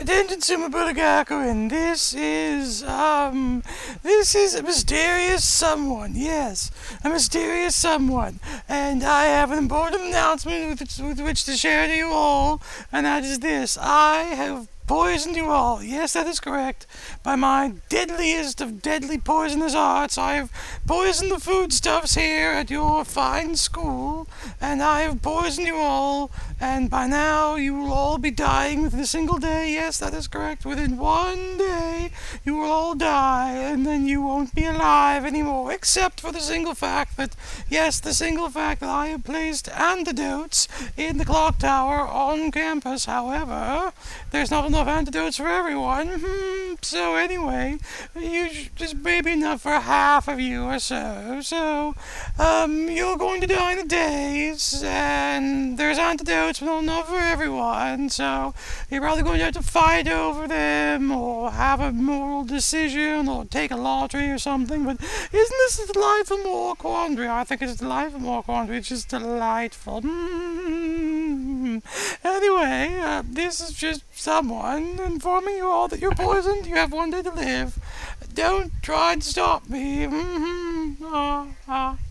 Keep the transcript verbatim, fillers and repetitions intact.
Attention, Sumo Budagaku, this is, um, this is a mysterious someone, yes, a mysterious someone, and I have an important announcement with, with which to share to you all, and that is this: I have poisoned you all. Yes, that is correct. By my deadliest of deadly poisonous arts, I have poisoned the foodstuffs here at your fine school, and I have poisoned you all, and by now you will all be dying within a single day. Yes, that is correct. Within one day, you will all die, and then you won't be alive anymore, except for the single fact that, yes, the single fact that I have placed antidotes in the clock tower on campus. However, there's not enough antidotes for everyone. Hmm, so anyway, you sh- just maybe enough for half of you or so. So, um, you're going to die in a days, and there's antidotes, but not enough for everyone. So you're probably going to have to fight over them, or have a moral decision, or take a lottery or something. But isn't this a delightful moral quandary? I think it's a delightful moral quandary. It's just delightful. Mm-hmm. Anyway, uh, this is just someone informing you all that you're poisoned. You have one day to live. Don't try and stop me. Mm-hmm. Ah, ah.